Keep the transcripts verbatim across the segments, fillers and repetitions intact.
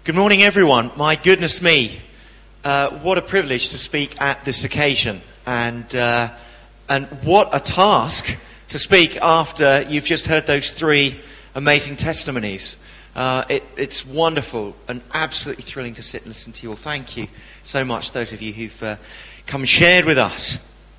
Good morning, everyone. My goodness me, uh, what a privilege to speak at this occasion, and uh, and what a task to speak after you've just heard those three amazing testimonies. Uh, it, it's wonderful and absolutely thrilling to sit and listen to you all. Thank you so much, those of you who've uh, come and shared with us.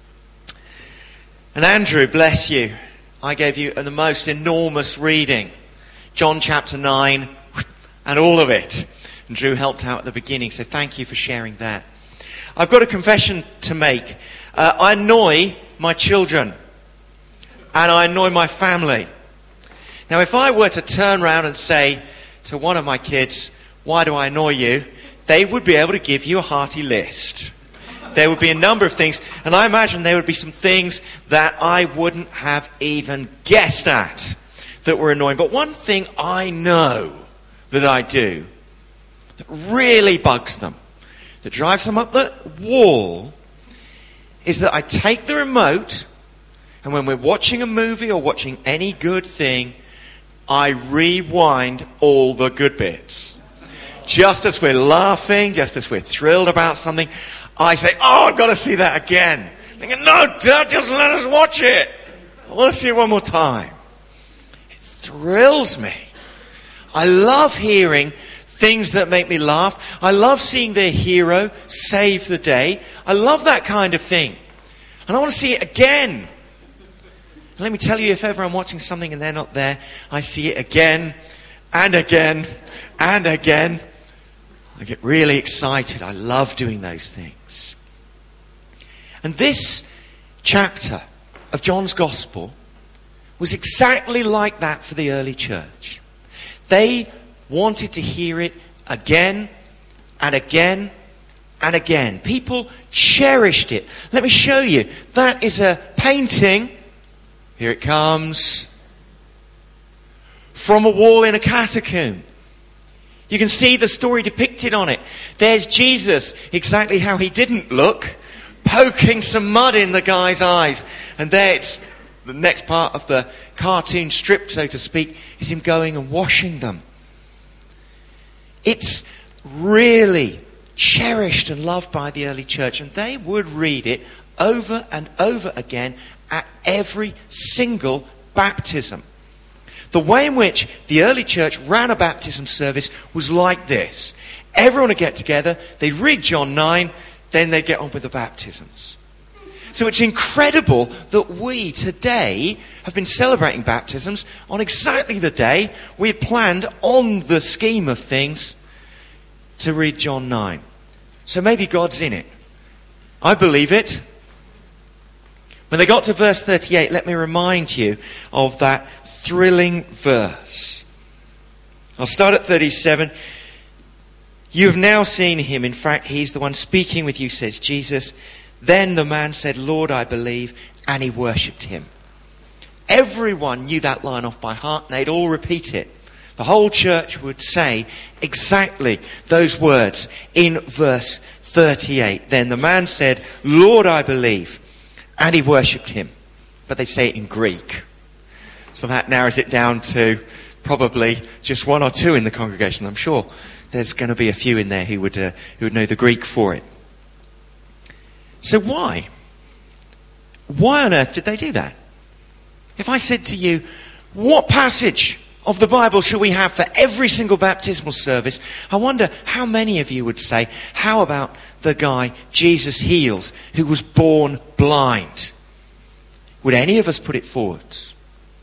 And Andrew, bless you. I gave you the most enormous reading, John chapter nine, and all of it. And Drew helped out at the beginning, so thank you for sharing that. I've got a confession to make. Uh, I annoy my children, and I annoy my family. Now, if I were to turn around and say to one of my kids, "Why do I annoy you?" they would be able to give you a hearty list. There would be a number of things, and I imagine there would be some things that I wouldn't have even guessed at that were annoying. But one thing I know that I do that really bugs them, that drives them up the wall, is that I take the remote, and when we're watching a movie or watching any good thing, I rewind all the good bits. Just as we're laughing, just as we're thrilled about something, I say, "Oh, I've got to see that again." Thinking, "No, Dad, just let us watch it. I want to see it one more time." It thrills me. I love hearing things that make me laugh. I love seeing their hero save the day. I love that kind of thing. And I want to see it again. And let me tell you, if ever I'm watching something and they're not there, I see it again and again and again. I get really excited. I love doing those things. And this chapter of John's Gospel was exactly like that for the early church. They wanted to hear it again and again and again. People cherished it. Let me show you. That is a painting. Here it comes. From a wall in a catacomb. You can see the story depicted on it. There's Jesus, exactly how he didn't look, poking some mud in the guy's eyes. And there it's the next part of the cartoon strip, so to speak, is him going and washing them. It's really cherished and loved by the early church, and they would read it over and over again at every single baptism. The way in which the early church ran a baptism service was like this. Everyone would get together, they'd read John nine, then they'd get on with the baptisms. So it's incredible that we today have been celebrating baptisms on exactly the day we had planned on the scheme of things to read John nine. So maybe God's in it. I believe it. When they got to verse thirty-eight, let me remind you of that thrilling verse. I'll start at thirty-seven. "You have now seen him. In fact, he's the one speaking with you," says Jesus. "Then the man said, 'Lord, I believe,' and he worshipped him." Everyone knew that line off by heart, and they'd all repeat it. The whole church would say exactly those words in verse thirty-eight. "Then the man said, 'Lord, I believe,' and he worshipped him." But they say it in Greek. So that narrows it down to probably just one or two in the congregation. I'm sure there's going to be a few in there who would, uh, who would know the Greek for it. So why? Why on earth did they do that? If I said to you, what passage of the Bible should we have for every single baptismal service? I wonder how many of you would say, how about the guy Jesus heals who was born blind? Would any of us put it forwards?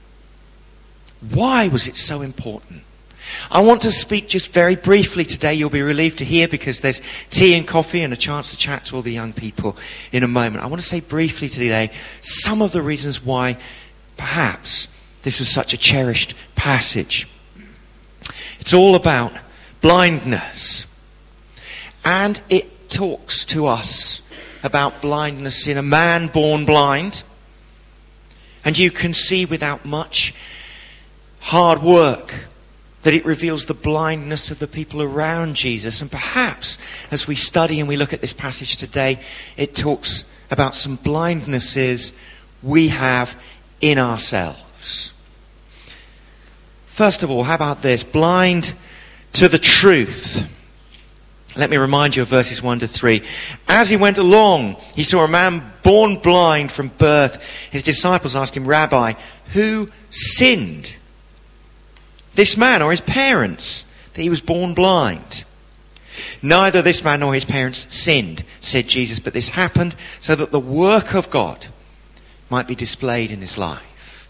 Why was it so important? I want to speak just very briefly today. You'll be relieved to hear, because there's tea and coffee and a chance to chat to all the young people in a moment. I want to say briefly today some of the reasons why perhaps this was such a cherished passage. It's all about blindness. And it talks to us about blindness in a man born blind. And you can see without much hard work that it reveals the blindness of the people around Jesus. And perhaps as we study and we look at this passage today, it talks about some blindnesses we have in ourselves. First of all, how about this? Blind to the truth. Let me remind you of verses one to three. As he went along, he saw a man born blind from birth. His disciples asked him, Rabbi, who sinned? This man or his parents, that he was born blind? Neither this man nor his parents sinned, said Jesus, but this happened so that the work of God might be displayed in his life.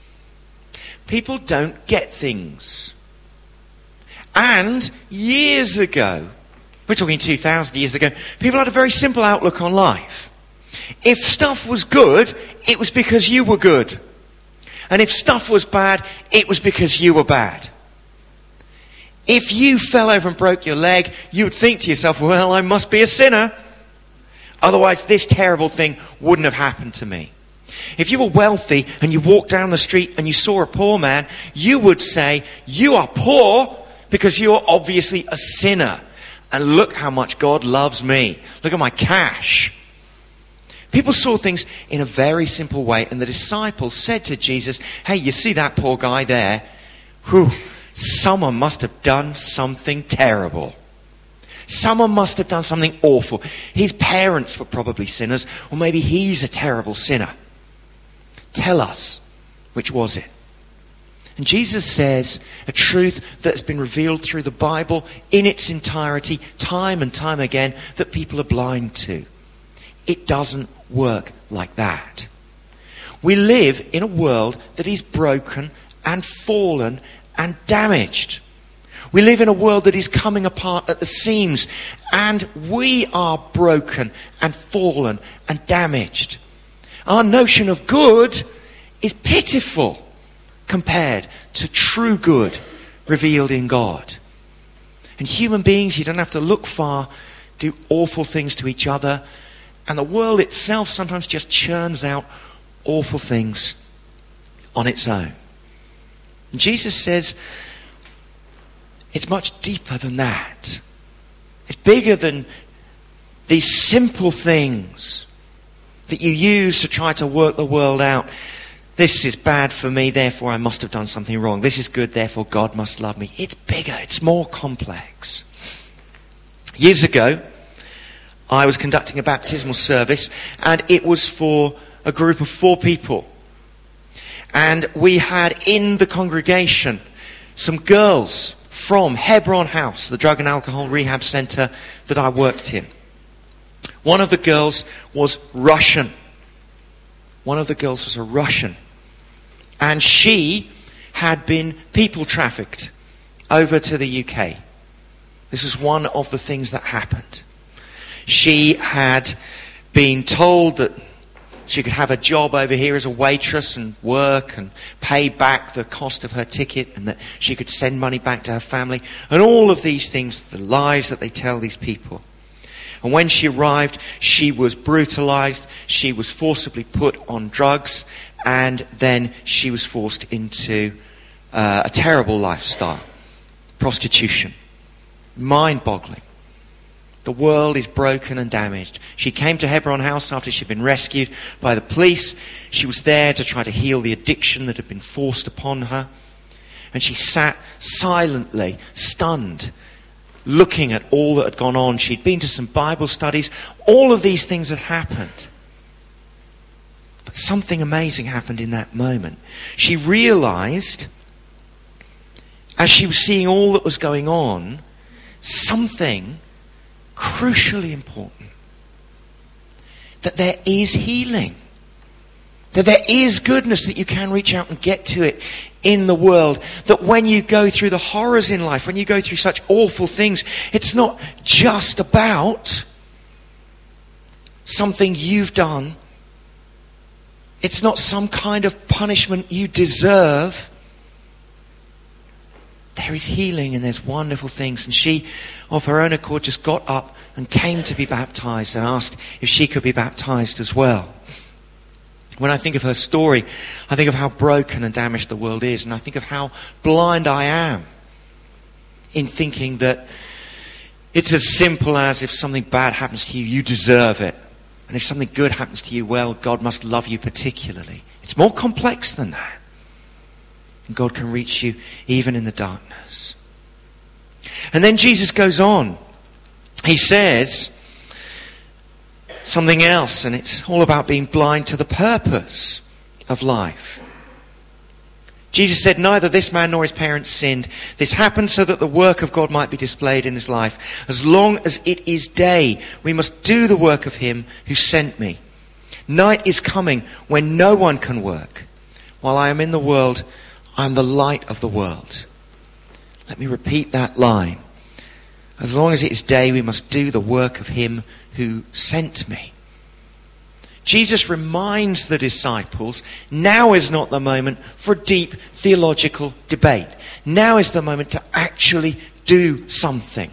People don't get things. And years ago, we're talking two thousand years ago, people had a very simple outlook on life. If stuff was good, it was because you were good. And if stuff was bad, it was because you were bad. If you fell over and broke your leg, you would think to yourself, well, I must be a sinner. Otherwise, this terrible thing wouldn't have happened to me. If you were wealthy and you walked down the street and you saw a poor man, you would say, you are poor because you are obviously a sinner. And look how much God loves me. Look at my cash. People saw things in a very simple way. And the disciples said to Jesus, hey, you see that poor guy there? Whew, someone must have done something terrible. Someone must have done something awful. His parents were probably sinners, or maybe he's a terrible sinner. Tell us, which was it? And Jesus says a truth that has been revealed through the Bible in its entirety, time and time again, that people are blind to. It doesn't work like that. We live in a world that is broken and fallen and damaged. We live in a world that is coming apart at the seams, and we are broken and fallen and damaged. Our notion of good is pitiful compared to true good revealed in God. And human beings, you don't have to look far, do awful things to each other. And the world itself sometimes just churns out awful things on its own. And Jesus says it's much deeper than that. It's bigger than these simple things that you use to try to work the world out. This is bad for me, therefore I must have done something wrong. This is good, therefore God must love me. It's bigger, it's more complex. Years ago, I was conducting a baptismal service, and it was for a group of four people. And we had in the congregation some girls from Hebron House, the drug and alcohol rehab centre that I worked in. One of the girls was Russian. One of the girls was a Russian. And she had been people trafficked over to the U K. This was one of the things that happened. She had been told that she could have a job over here as a waitress and work and pay back the cost of her ticket, and that she could send money back to her family, and all of these things, the lies that they tell these people. And when she arrived, she was brutalized, she was forcibly put on drugs, and then she was forced into uh, a terrible lifestyle. Prostitution. Mind-boggling. The world is broken and damaged. She came to Hebron House after she'd been rescued by the police. She was there to try to heal the addiction that had been forced upon her. And she sat silently, stunned, looking at all that had gone on. She'd been to some Bible studies. All of these things had happened. But something amazing happened in that moment. She realized, as she was seeing all that was going on, something crucially important. That there is healing. That there is goodness, that you can reach out and get to it in the world. That when you go through the horrors in life, when you go through such awful things, it's not just about something you've done. It's not some kind of punishment you deserve. There is healing and there's wonderful things. And she, of her own accord, just got up and came to be baptized and asked if she could be baptized as well. When I think of her story, I think of how broken and damaged the world is. And I think of how blind I am in thinking that it's as simple as if something bad happens to you, you deserve it. And if something good happens to you, well, God must love you particularly. It's more complex than that. And God can reach you even in the darkness. And then Jesus goes on. He says something else, and it's all about being blind to the purpose of life. Jesus said, neither this man nor his parents sinned. This happened so that the work of God might be displayed in his life. As long as it is day, we must do the work of him who sent me. Night is coming when no one can work. While I am in the world, I am the light of the world. Let me repeat that line. As long as it is day, we must do the work of him who sent me. Jesus reminds the disciples, now is not the moment for deep theological debate. Now is the moment to actually do something.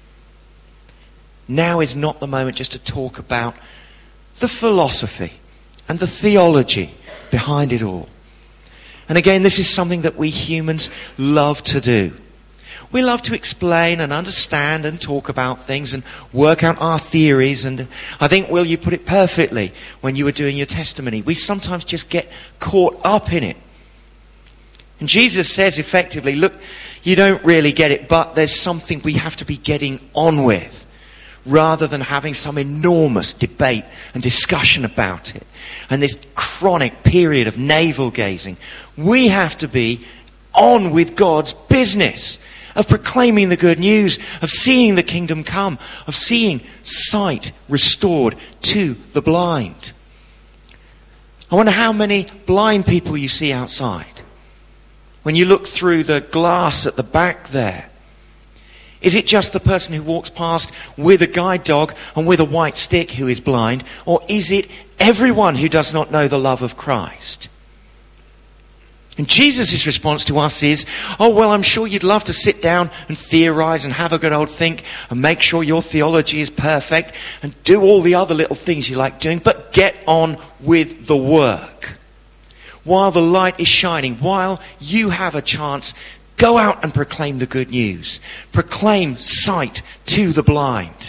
Now is not the moment just to talk about the philosophy and the theology behind it all. And again, this is something that we humans love to do. We love to explain and understand and talk about things and work out our theories. And I think, Will, you put it perfectly when you were doing your testimony. We sometimes just get caught up in it. And Jesus says effectively, look, you don't really get it, but there's something we have to be getting on with, rather than having some enormous debate and discussion about it. And this chronic period of navel-gazing. We have to be on with God's business of proclaiming the good news, of seeing the kingdom come, of seeing sight restored to the blind. I wonder how many blind people you see outside. When you look through the glass at the back there, is it just the person who walks past with a guide dog and with a white stick who is blind? Or is it everyone who does not know the love of Christ? And Jesus' response to us is, oh, well, I'm sure you'd love to sit down and theorize and have a good old think and make sure your theology is perfect and do all the other little things you like doing, but get on with the work. While the light is shining, while you have a chance, go out and proclaim the good news. Proclaim sight to the blind.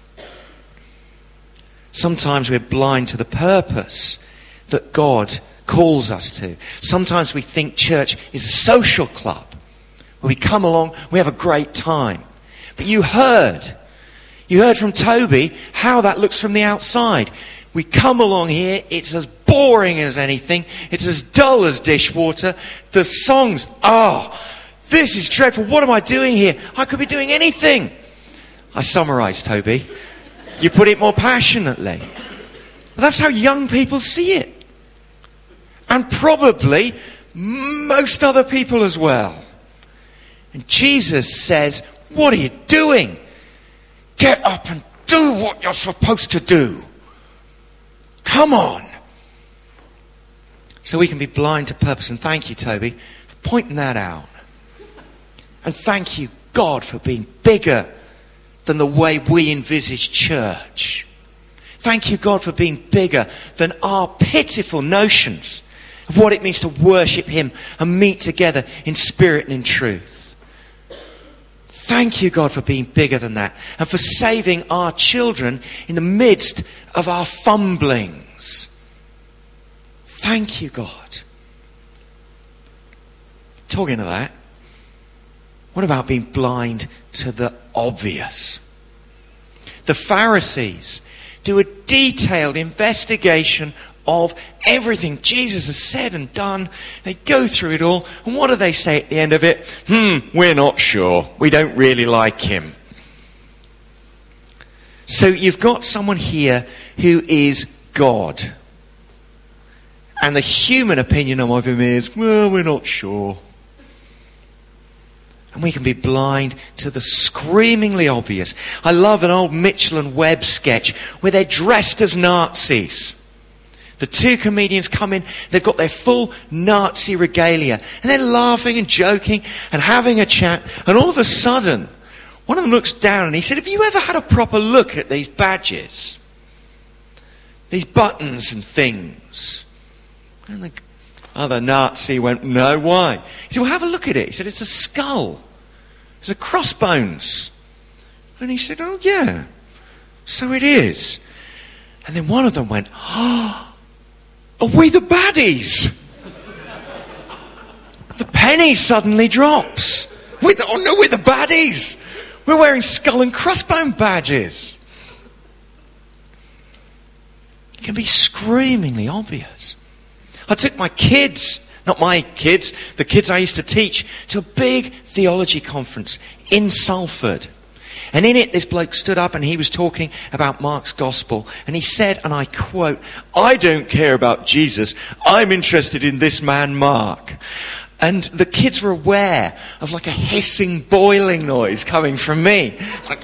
Sometimes we're blind to the purpose that God calls us to. Sometimes we think church is a social club where we come along, we have a great time. But you heard, you heard from Toby how that looks from the outside. We come along here, it's as boring as anything, it's as dull as dishwater. The songs, oh, this is dreadful. What am I doing here? I could be doing anything. I summarised, Toby. You put it more passionately. But that's how young people see it. And probably most other people as well. And Jesus says, what are you doing? Get up and do what you're supposed to do. Come on. So we can be blind to purpose. And thank you, Toby, for pointing that out. And thank you, God, for being bigger than the way we envisage church. Thank you, God, for being bigger than our pitiful notions of what it means to worship him and meet together in spirit and in truth. Thank you, God, for being bigger than that and for saving our children in the midst of our fumblings. Thank you, God. Talking of that, what about being blind to the obvious? The Pharisees do a detailed investigation of everything Jesus has said and done. They go through it all, and what do they say at the end of it? Hmm, we're not sure. We don't really like him. So you've got someone here who is God. And the human opinion of him is, well, we're not sure. And we can be blind to the screamingly obvious. I love an old Mitchell and Webb sketch where they're dressed as Nazis. The two comedians come in, they've got their full Nazi regalia, and they're laughing and joking and having a chat, and all of a sudden, one of them looks down and he said, have you ever had a proper look at these badges? These buttons and things? And the other Nazi went, no, why? He said, well, have a look at it. He said, it's a skull. It's a crossbones. And he said, oh, yeah, so it is. And then one of them went, oh, are we the baddies? The penny suddenly drops. We're the, oh no, we're the baddies. We're wearing skull and crossbone badges. It can be screamingly obvious. I took my kids, not my kids, the kids I used to teach, to a big theology conference in Salford. And in it, this bloke stood up and he was talking about Mark's gospel. And he said, and I quote, "I don't care about Jesus. I'm interested in this man, Mark." And the kids were aware of like a hissing, boiling noise coming from me. Like,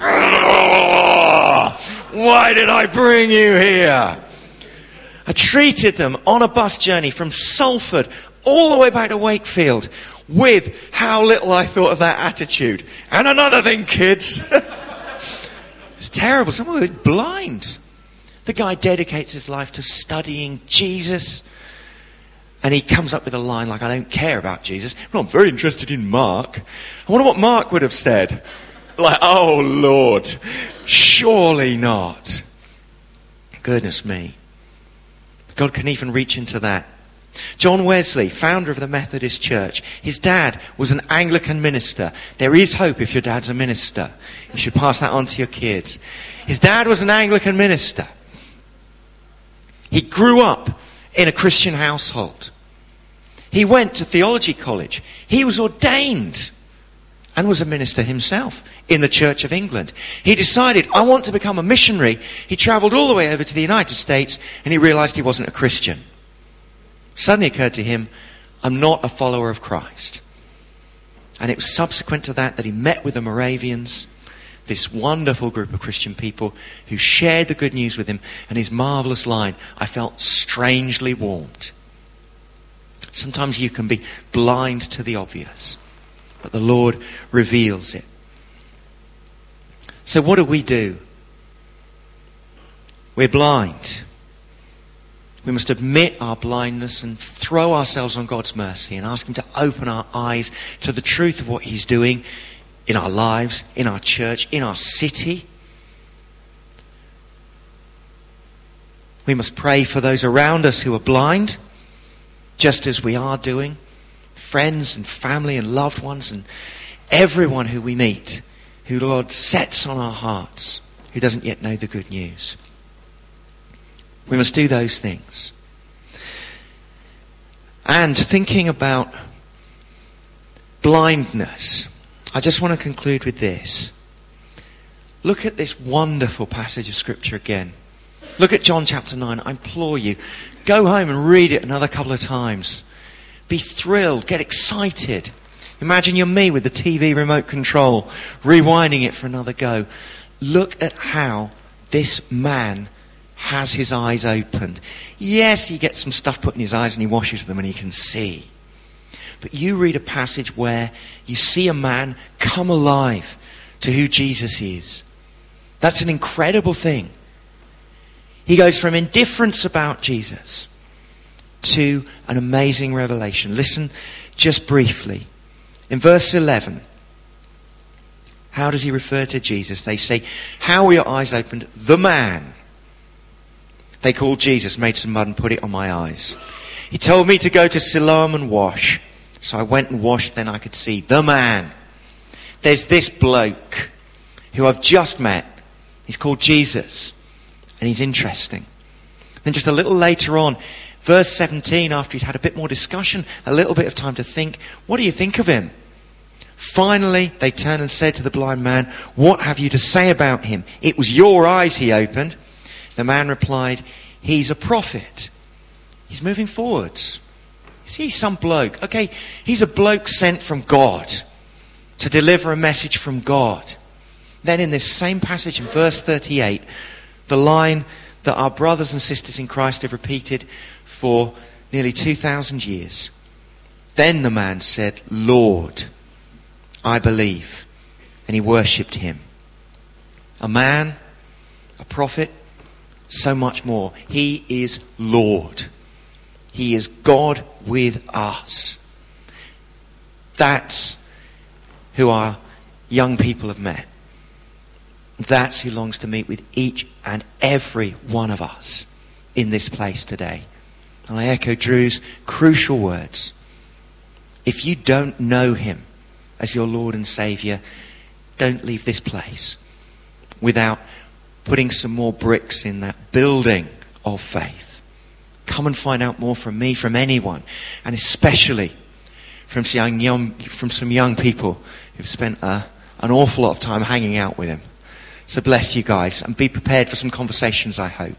why did I bring you here? I treated them on a bus journey from Salford all the way back to Wakefield with how little I thought of that attitude. And another thing, kids. It's terrible. Someone who's blind. The guy dedicates his life to studying Jesus. And he comes up with a line like, "I don't care about Jesus. Well, I'm very interested in Mark." I wonder what Mark would have said. Like, "Oh, Lord, surely not." Goodness me. God can even reach into that. John Wesley, founder of the Methodist Church, his dad was an Anglican minister. There is hope if your dad's a minister. You should pass that on to your kids. His dad was an Anglican minister. He grew up in a Christian household. He went to theology college. He was ordained and was a minister himself in the Church of England. He decided, "I want to become a missionary." He travelled all the way over to the United States and he realised he wasn't a Christian. Suddenly occurred to him, "I'm not a follower of Christ." And it was subsequent to that that he met with the Moravians, this wonderful group of Christian people who shared the good news with him, and his marvellous line, "I felt strangely warmed." Sometimes you can be blind to the obvious, but the Lord reveals it. So what do we do? We're blind. We must admit our blindness and throw ourselves on God's mercy and ask him to open our eyes to the truth of what he's doing in our lives, in our church, in our city. We must pray for those around us who are blind, just as we are doing. Friends and family and loved ones and everyone who we meet, who the Lord sets on our hearts, who doesn't yet know the good news. We must do those things. And thinking about blindness, I just want to conclude with this. Look at this wonderful passage of Scripture again. Look at John chapter nine. I implore you, go home and read it another couple of times. Be thrilled, get excited. Imagine you're me with the T V remote control, rewinding it for another go. Look at how this man has his eyes opened. Yes, he gets some stuff put in his eyes and he washes them and he can see. But you read a passage where you see a man come alive to who Jesus is. That's an incredible thing. He goes from indifference about Jesus to an amazing revelation. Listen just briefly. In verse eleven, how does he refer to Jesus? They say, "How were your eyes opened?" The man they called Jesus made some mud and put it on my eyes. He told me to go to Siloam and wash. So I went and washed, then I could see. The man. There's this bloke who I've just met. He's called Jesus. And he's interesting. Then just a little later on, verse seventeen, after he's had a bit more discussion, a little bit of time to think, what do you think of him? Finally, they turned and said to the blind man, "What have you to say about him? It was your eyes he opened." The man replied, "He's a prophet." He's moving forwards. Is he some bloke? Okay, he's a bloke sent from God to deliver a message from God. Then in this same passage in verse thirty-eight, the line that our brothers and sisters in Christ have repeated for nearly two thousand years. Then the man said, "Lord, I believe." And he worshipped him. A man, a prophet, so much more. He is Lord. He is God with us. That's who our young people have met. That's who longs to meet with each and every one of us in this place today. And I echo Drew's crucial words. If you don't know him as your Lord and Saviour, don't leave this place without putting some more bricks in that building of faith. Come and find out more from me, from anyone, and especially from some young, from some young people who've spent uh, an awful lot of time hanging out with him. So bless you guys, and be prepared for some conversations, I hope.